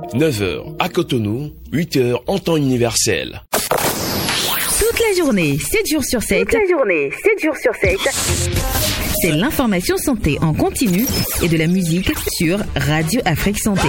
9h à Cotonou, 8h en temps universel. Toute la journée, 7 jours sur 7. C'est l'information santé en continu et de la musique sur Radio Afrique Santé.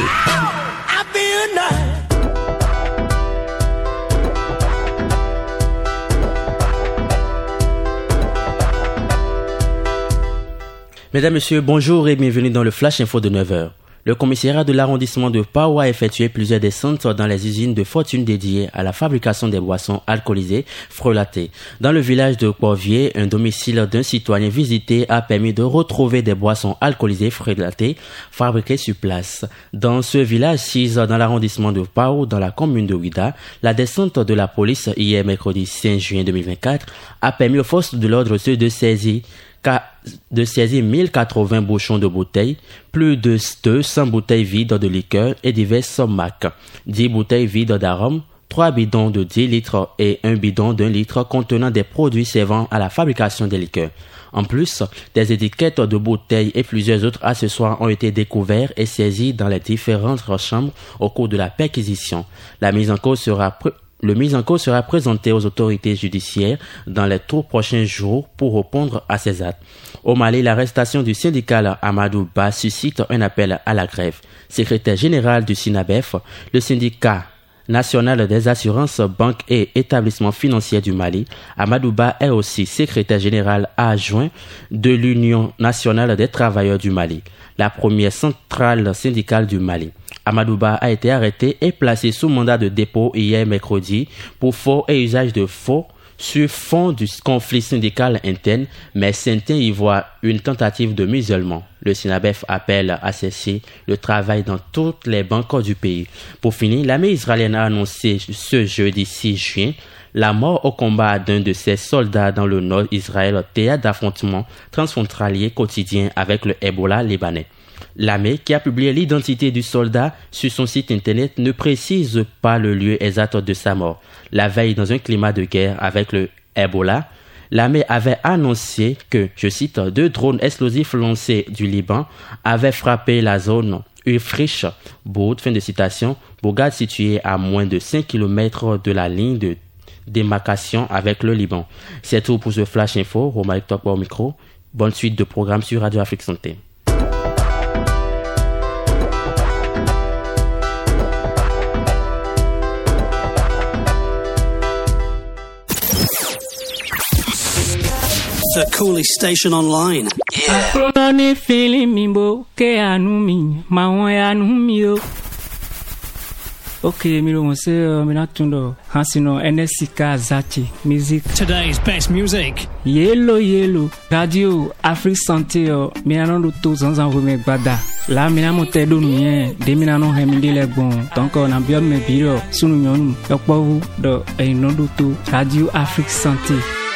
Mesdames, Messieurs, bonjour et bienvenue dans le Flash Info de 9h. Le commissariat de l'arrondissement de Pao a effectué plusieurs descentes dans les usines de fortune dédiées à la fabrication des boissons alcoolisées frelatées. Dans le village de Corvier, un domicile d'un citoyen visité a permis de retrouver des boissons alcoolisées frelatées fabriquées sur place. Dans ce village 6 dans l'arrondissement de Pao, dans la commune de Ouida, la descente de la police hier mercredi 5 juin 2024 a permis aux forces de l'ordre de saisir 1080 bouchons de bouteilles, plus de 200 bouteilles vides de liqueur et divers sommacs, 10 bouteilles vides d'arômes, 3 bidons de 10 litres et un bidon d'1 litre contenant des produits servant à la fabrication des liqueurs. En plus, des étiquettes de bouteilles et plusieurs autres accessoires ont été découverts et saisis dans les différentes chambres au cours de la perquisition. Le mise en cause sera présenté aux autorités judiciaires dans les tout prochains jours pour répondre à ces actes. Au Mali, l'arrestation du syndical Amadou Ba suscite un appel à la grève. Secrétaire général du SINABEF, le syndicat national des assurances, banques et établissements financiers du Mali, Amadou Ba est aussi secrétaire général adjoint de l'Union nationale des travailleurs du Mali, la première centrale syndicale du Mali. Amadou Ba a été arrêté et placé sous mandat de dépôt hier mercredi pour faux et usage de faux sur fond du conflit syndical interne, mais certains y voient une tentative de musulman. Le SINABEF appelle à cesser le travail dans toutes les banques du pays. Pour finir, l'armée israélienne a annoncé ce jeudi 6 juin la mort au combat d'un de ses soldats dans le nord Israël, théâtre d'affrontement transfrontalier quotidien avec le Hezbollah libanais. L'armée, qui a publié l'identité du soldat sur son site internet, ne précise pas le lieu exact de sa mort. La veille, dans un climat de guerre avec le Hezbollah, l'armée avait annoncé que, je cite, 2 drones explosifs lancés du Liban avaient frappé la zone Ufrish Boud, fin de citation, bourgade située à moins de 5 km de la ligne de démarcation avec le Liban. C'est tout pour ce Flash Info. Romaric Tokwa au micro. Bonne suite de programmes sur Radio Afrique Santé. The coolest station online. Today's best music. Yellow. Radio Afrique Santé. Minano tout zanzan rume gbada. La minamo tedo nien. De minano hemindi le bon. Donc on a bien me biro. Sunu nyonu. Yokpo do e no do Radio Afrique Santé.